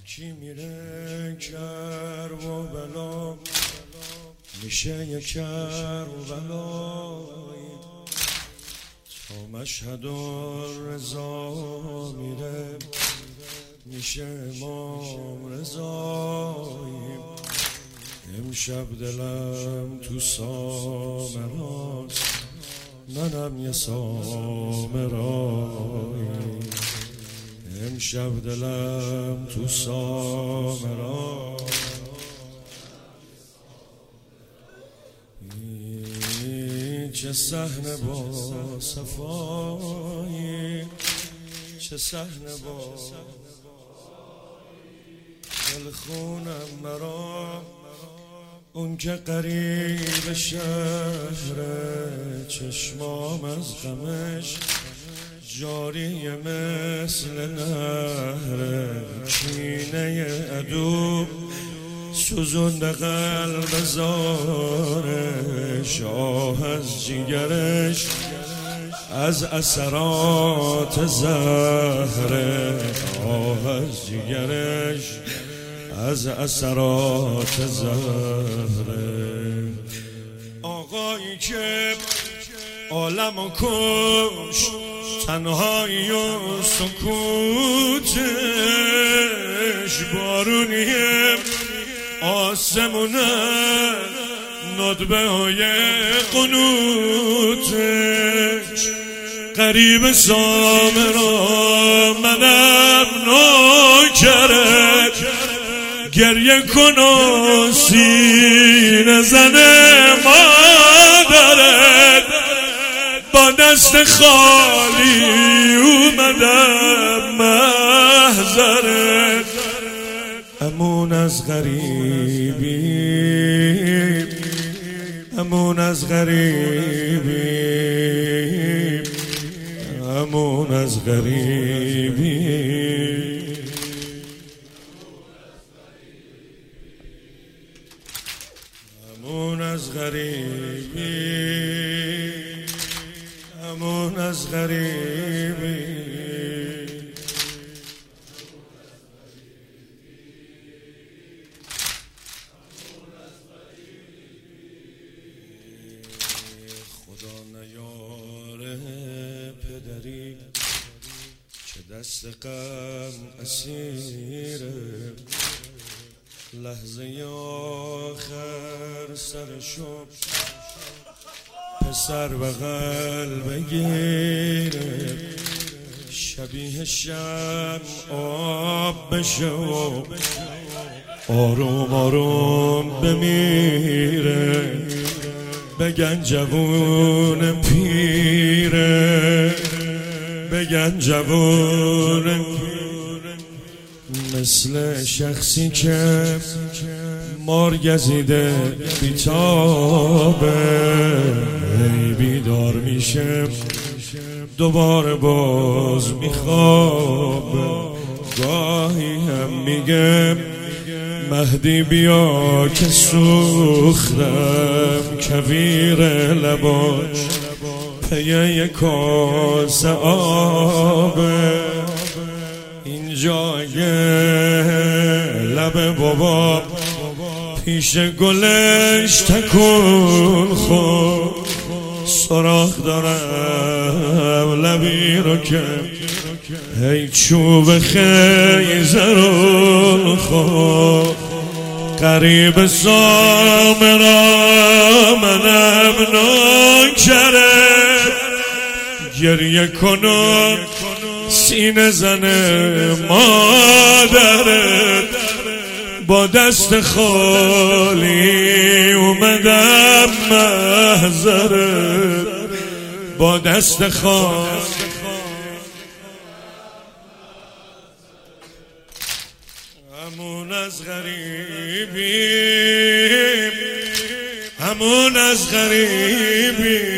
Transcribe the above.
کی میره کربلا میشه یک کربلایی، تا مشهد رضا میره میشه امام رضایی. امشب دلم تو سامراست، منم یه سامرایی. امشب دلم تو سامراست، چه صحنه با صفایی، چه صحنه با دل خونم مرا، اون که قریب شهره، چشمام از غمش جاری مثل نهره. کینه عدو سوزونده قلب زارش، آه از جیگرش از اثرات زهره، آه از جیگرش از اثرات زهره. آقایی که عالمو کش، تنهایی و سکوتش، بارونیه آسمونه ندبه های قنوتش. قریب سامرا منم نوکرت، گریه کن و سینه زنه مادرت، با دست خالی اومدم محضرت. امون از غریبی، امون از غریبی، امون از غریبی، امون از غریبی، امون از غریبی. خدا نیاره پدری که دست غم اسیره، لحظه آخر سرشو پسر بغل بگیره، شبیه شمع آب بشه و آروم آروم بمیره. بگن جوون پیره، بگن جوون مثل شخصی که مار گزیده بیتابه، ای بیدار میشه دوباره باز میخوابه. گاهی هم میگه مهدی بیا که سوختم، کویر لباش پی یک کاسه آبه. اینجا یه لب بابا پیش گلش تکون خود، سراخ دارم لبی رو که هی چوب خیزه رو خود. قریب سامرا منم نوکرت، گریه کن و سینه زنه مادرت، با دست خالی اومدم محضرت، با دست خالی. امون از غریبی، امون از غریبی.